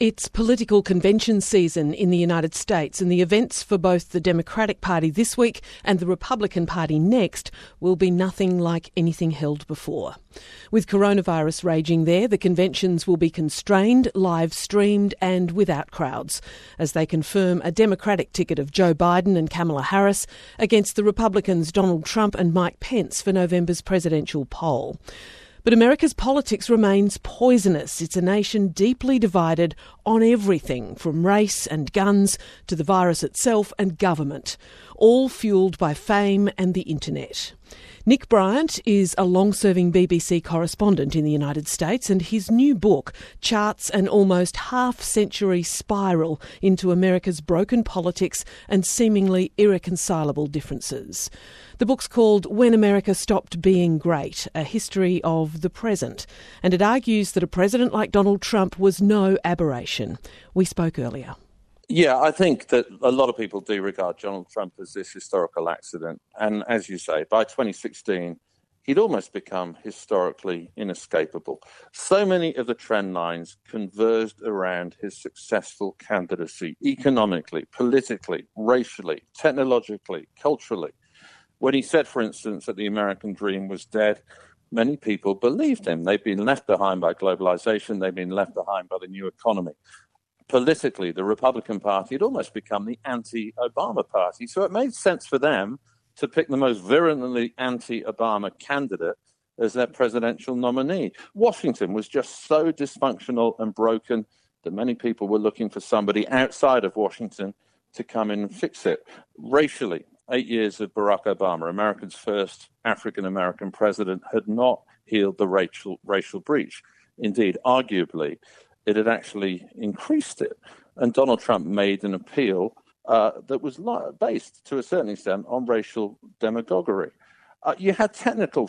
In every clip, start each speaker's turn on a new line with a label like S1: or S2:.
S1: It's political convention season in the United States, and the events for both the Democratic Party this week and the Republican Party next will be nothing like anything held before. With coronavirus raging there, the conventions will be constrained, live-streamed and without crowds, as they confirm a Democratic ticket of Joe Biden and Kamala Harris against the Republicans Donald Trump and Mike Pence for November's presidential poll. But America's politics remains poisonous. It's a nation deeply divided on everything from race and guns to the virus itself and government, all fuelled by fame and the internet. Nick Bryant is a long-serving BBC correspondent in the United States, and his new book charts an almost half-century spiral into America's broken politics and seemingly irreconcilable differences. The book's called When America Stopped Being Great, A History of the Present, and it argues that a president like Donald Trump was no aberration. We spoke earlier.
S2: Yeah, I think that a lot of people do regard Donald Trump as this historical accident. And as you say, by 2016, he'd almost become historically inescapable. So many of the trend lines converged around his successful candidacy, economically, politically, racially, technologically, culturally. When he said, for instance, that the American dream was dead, many people believed him. They've been left behind by globalization. They've been left behind by the new economy. Politically, the Republican Party had almost become the anti-Obama party. So it made sense for them to pick the most virulently anti-Obama candidate as their presidential nominee. Washington was just so dysfunctional and broken that many people were looking for somebody outside of Washington to come in and fix it. Racially, 8 years of Barack Obama, America's first African-American president, had not healed the racial breach. Indeed, arguably, it had actually increased it. And Donald Trump made an appeal that was based, to a certain extent, on racial demagoguery. You had technological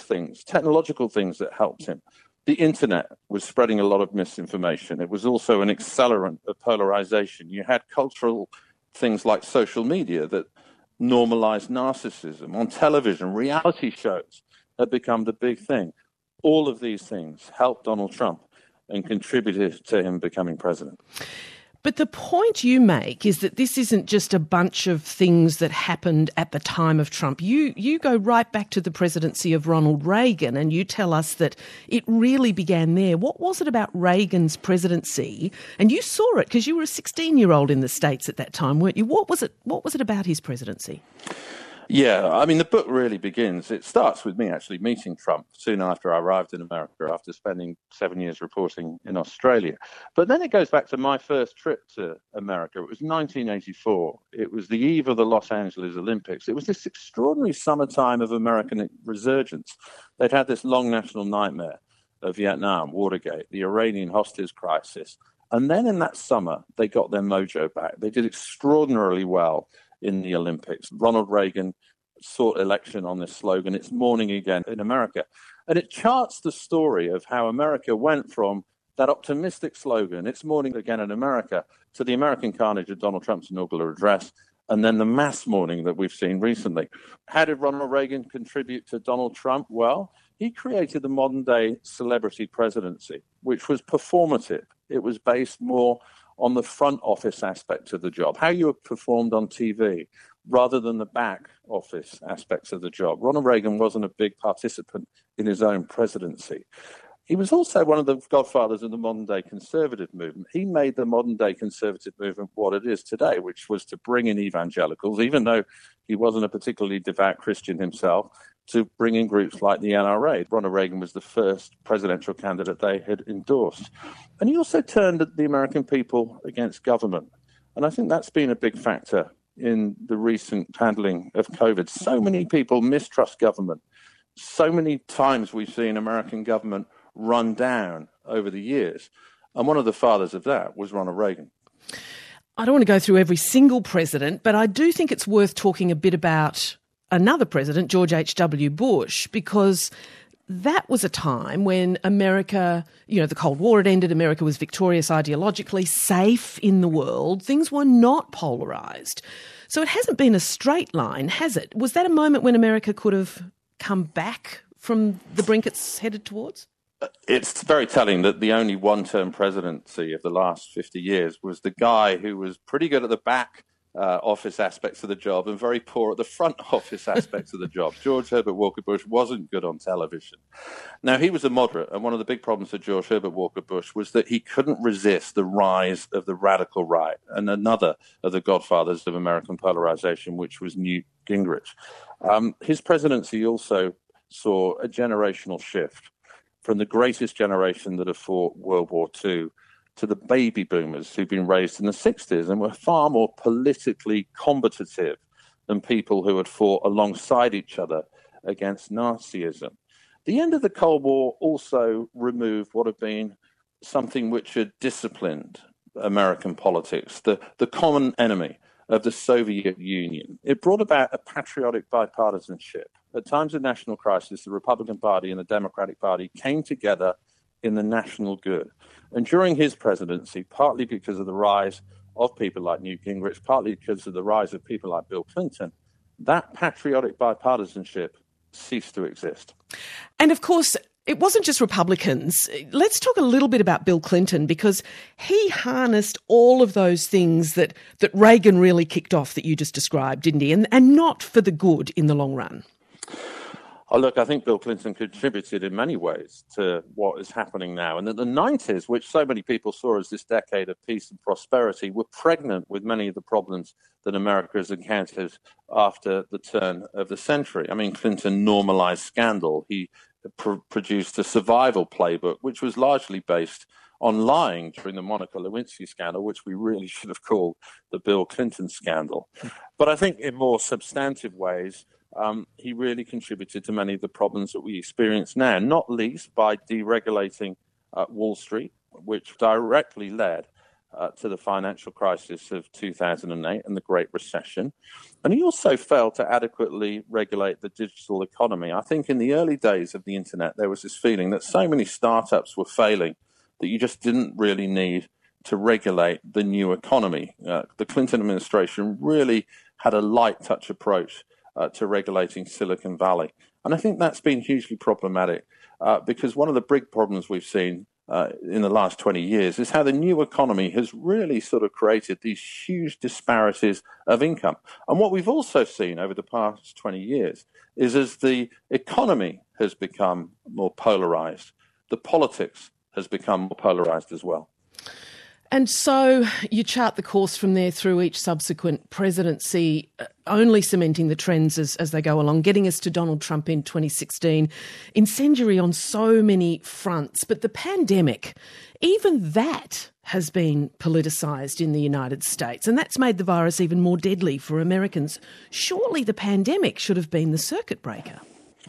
S2: things that helped him. The internet was spreading a lot of misinformation. It was also an accelerant of polarization. You had cultural things like social media that normalized narcissism. On television, reality shows had become the big thing. All of these things helped Donald Trump and contributed to him becoming president.
S1: But the point you make is that this isn't just a bunch of things that happened at the time of Trump. You go right back to the presidency of Ronald Reagan, and you tell us that it really began there. What was it about Reagan's presidency? And you saw it because you were a 16-year-old in the States at that time, weren't you? What was it about his presidency?
S2: Yeah, I mean, the book really begins. It starts with me actually meeting Trump soon after I arrived in America, after spending 7 years reporting in Australia. But then it goes back to my first trip to America. It was 1984. It was the eve of the Los Angeles Olympics. It was this extraordinary summertime of American resurgence. They'd had this long national nightmare of Vietnam, Watergate, the Iranian hostage crisis. And then in that summer, they got their mojo back. They did extraordinarily well in the Olympics. Ronald Reagan sought election on this slogan, "It's morning again in America." And it charts the story of how America went from that optimistic slogan, "It's morning again in America," to the American carnage of Donald Trump's inaugural address, and then the mass mourning that we've seen recently. How did Ronald Reagan contribute to Donald Trump? Well, he created the modern-day celebrity presidency, which was performative. It was based more on the front office aspect of the job, how you performed on TV, rather than the back office aspects of the job. Ronald Reagan wasn't a big participant in his own presidency. He was also one of the godfathers of the modern-day conservative movement. He made the modern-day conservative movement what it is today, which was to bring in evangelicals, even though he wasn't a particularly devout Christian himself, to bring in groups like the NRA. Ronald Reagan was the first presidential candidate they had endorsed. And he also turned the American people against government. And I think that's been a big factor in the recent handling of COVID. So many people mistrust government. So many times we've seen American government run down over the years. And one of the fathers of that was Ronald Reagan.
S1: I don't want to go through every single president, but I do think it's worth talking a bit about another president, George H.W. Bush, because that was a time when America, the Cold War had ended, America was victorious ideologically, safe in the world. Things were not polarised. So it hasn't been a straight line, has it? Was that a moment when America could have come back from the brink it's headed towards?
S2: It's very telling that the only one-term presidency of the last 50 years was the guy who was pretty good at the back office aspects of the job and very poor at the front office aspects of the job. George Herbert Walker Bush wasn't good on television. Now, he was a moderate, and one of the big problems for George Herbert Walker Bush was that he couldn't resist the rise of the radical right, and another of the godfathers of American polarization, which was Newt Gingrich. His presidency also saw a generational shift from the greatest generation that have fought World War II to the baby boomers who've been raised in the 60s and were far more politically combative than people who had fought alongside each other against Nazism. The end of the Cold War also removed what had been something which had disciplined American politics, the common enemy of the Soviet Union. It brought about a patriotic bipartisanship. At times of national crisis, the Republican Party and the Democratic Party came together in the national good. And during his presidency, partly because of the rise of people like Newt Gingrich, partly because of the rise of people like Bill Clinton, that patriotic bipartisanship ceased to exist.
S1: And of course, it wasn't just Republicans. Let's talk a little bit about Bill Clinton, because he harnessed all of those things that Reagan really kicked off that you just described, didn't he? And not for the good in the long run.
S2: Oh, look, I think Bill Clinton contributed in many ways to what is happening now. And that the 90s, which so many people saw as this decade of peace and prosperity, were pregnant with many of the problems that America has encountered after the turn of the century. I mean, Clinton normalized scandal. He produced a survival playbook, which was largely based on lying during the Monica Lewinsky scandal, which we really should have called the Bill Clinton scandal. But I think in more substantive ways, he really contributed to many of the problems that we experience now, not least by deregulating Wall Street, which directly led to the financial crisis of 2008 and the Great Recession. And he also failed to adequately regulate the digital economy. I think in the early days of the internet, there was this feeling that so many startups were failing that you just didn't really need to regulate the new economy. The Clinton administration really had a light touch approach to regulating Silicon Valley. And I think that's been hugely problematic because one of the big problems we've seen in the last 20 years is how the new economy has really sort of created these huge disparities of income. And what we've also seen over the past 20 years is as the economy has become more polarized, the politics has become more polarized as well.
S1: And so you chart the course from there through each subsequent presidency, only cementing the trends as they go along, getting us to Donald Trump in 2016, incendiary on so many fronts. But the pandemic, even that has been politicised in the United States, and that's made the virus even more deadly for Americans. Surely the pandemic should have been the circuit breaker.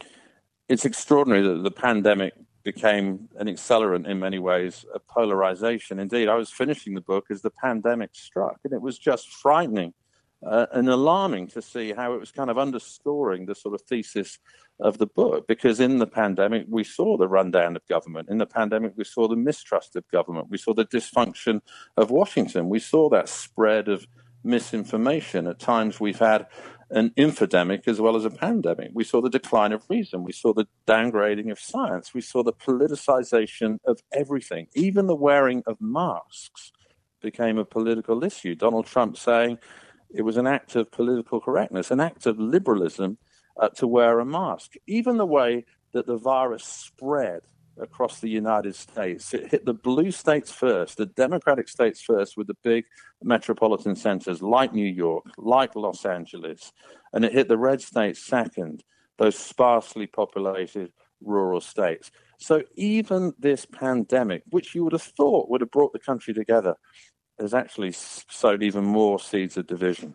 S2: It's extraordinary that the pandemic became an accelerant in many ways of polarization. Indeed, I was finishing the book as the pandemic struck, and it was just frightening and alarming to see how it was kind of underscoring the sort of thesis of the book, because in the pandemic, we saw the rundown of government. In the pandemic, we saw the mistrust of government. We saw the dysfunction of Washington. We saw that spread of misinformation. At times, we've had an infodemic as well as a pandemic. We saw the decline of reason. We saw the downgrading of science. We saw the politicization of everything. Even the wearing of masks became a political issue. Donald Trump saying it was an act of political correctness, an act of liberalism to wear a mask. Even the way that the virus spread across the United States. It hit the blue states first, the Democratic states first, with the big metropolitan centers like New York, like Los Angeles, and it hit the red states second, those sparsely populated rural states. So even this pandemic, which you would have thought would have brought the country together, has actually sowed even more seeds of division.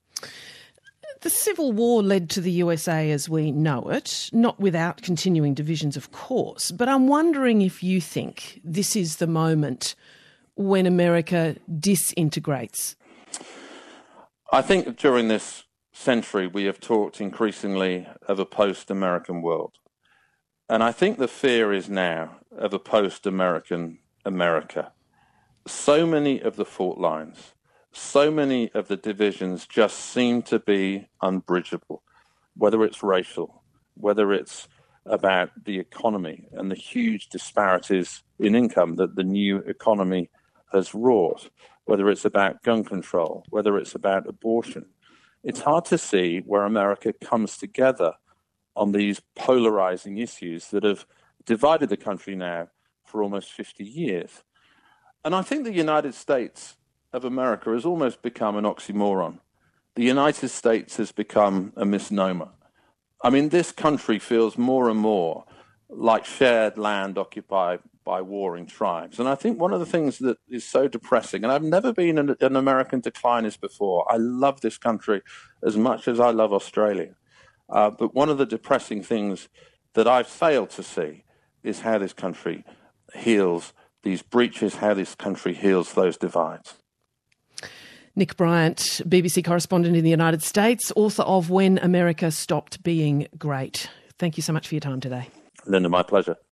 S1: The Civil War led to the USA as we know it, not without continuing divisions, of course. But I'm wondering if you think this is the moment when America disintegrates.
S2: I think during this century we have talked increasingly of a post-American world. And I think the fear is now of a post-American America. So many of the fault lines, so many of the divisions just seem to be unbridgeable, whether it's racial, whether it's about the economy and the huge disparities in income that the new economy has wrought, whether it's about gun control, whether it's about abortion. It's hard to see where America comes together on these polarizing issues that have divided the country now for almost 50 years. And I think the United States of America has almost become an oxymoron. The United States has become a misnomer. I mean, this country feels more and more like shared land occupied by warring tribes. And I think one of the things that is so depressing, and I've never been an American declinist before. I love this country as much as I love Australia. But one of the depressing things that I've failed to see is how this country heals these breaches, how this country heals those divides.
S1: Nick Bryant, BBC correspondent in the United States, author of When America Stopped Being Great. Thank you so much for your time today.
S2: Linda, my pleasure.